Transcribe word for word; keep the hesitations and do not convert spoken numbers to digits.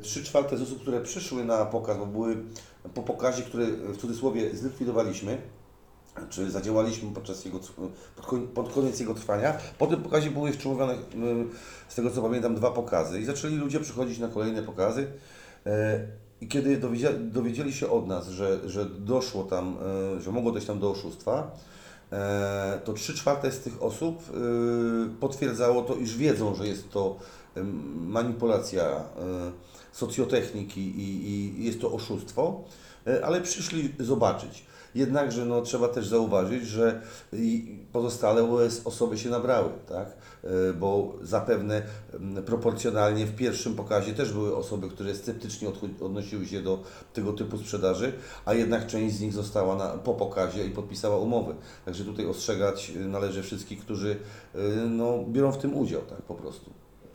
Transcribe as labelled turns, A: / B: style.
A: trzy czwarte z osób, które przyszły na pokaz, bo były po pokazie, który w cudzysłowie zlikwidowaliśmy, czy zadziałaliśmy podczas jego, pod, koń, pod koniec jego trwania. Po tym pokazie były jeszcze mówione, y, z tego co pamiętam, dwa pokazy i zaczęli ludzie przychodzić na kolejne pokazy. Y, I kiedy dowiedzieli, dowiedzieli się od nas, że, że doszło tam, y, że mogło dojść tam do oszustwa, y, to trzy czwarte z tych osób y, potwierdzało to, iż wiedzą, że jest to y, manipulacja y, socjotechniki i, i jest to oszustwo, y, ale przyszli zobaczyć. Jednakże no, trzeba też zauważyć, że i pozostałe osoby się nabrały, tak? E, Bo zapewne m, proporcjonalnie w pierwszym pokazie też były osoby, które sceptycznie odcho- odnosiły się do tego typu sprzedaży, a jednak część z nich została na, po pokazie i podpisała umowy. Także tutaj ostrzegać należy wszystkich, którzy e, no, biorą w tym udział, tak po prostu.